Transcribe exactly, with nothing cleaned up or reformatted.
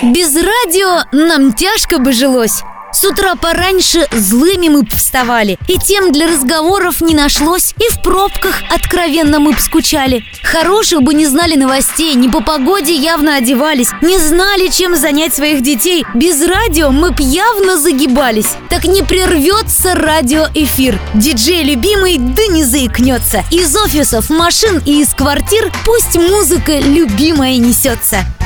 Без радио нам тяжко бы жилось. С утра пораньше злыми мы б вставали, и тем для разговоров не нашлось, и в пробках откровенно мы б скучали. Хороших бы не знали новостей, не по погоде явно одевались, не знали, чем занять своих детей. Без радио мы б явно загибались. Так не прервется радиоэфир. Диджей любимый да не заикнется. Из офисов, машин и из квартир пусть музыка любимая несется.